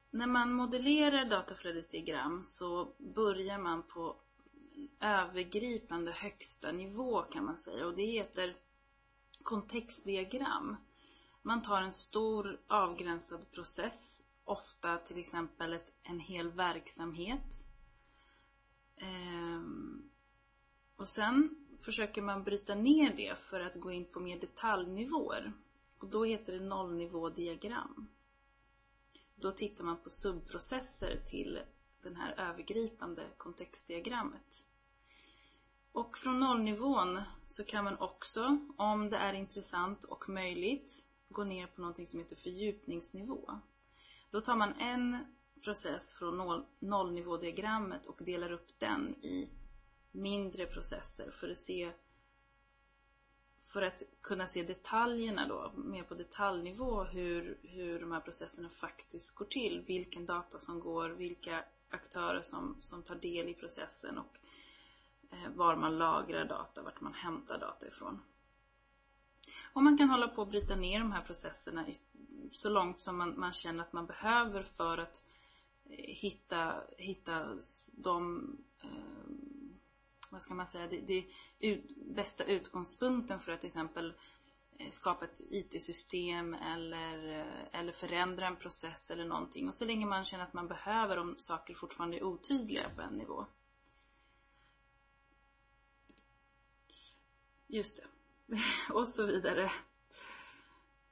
när man modellerar dataflödesdiagram så börjar man på övergripande högsta nivå kan man säga. Och det heter kontextdiagram. Man tar en stor avgränsad process, ofta till exempel en hel verksamhet. Och sen försöker man bryta ner det för att gå in på mer detaljnivåer. Och då heter det nollnivådiagram. Då tittar man på subprocesser till den här övergripande kontextdiagrammet. Och från nollnivån så kan man också, om det är intressant och möjligt, gå ner på någonting som heter fördjupningsnivå. Då tar man en process från nollnivådiagrammet och delar upp den i mindre processer för att kunna se detaljerna då, mer på detaljnivå, hur de här processerna faktiskt går till, vilken data som går, vilka aktörer som tar del i processen och var man lagrar data, vart man hämtar data ifrån. Och man kan hålla på att bryta ner de här processerna så långt som man känner att man behöver för att hitta de vad ska man säga, det bästa utgångspunkten för att till exempel skapa ett IT-system eller förändra en process eller någonting. Och så länge man känner att man behöver, om saker fortfarande är otydliga på en nivå. Just det. Och så vidare.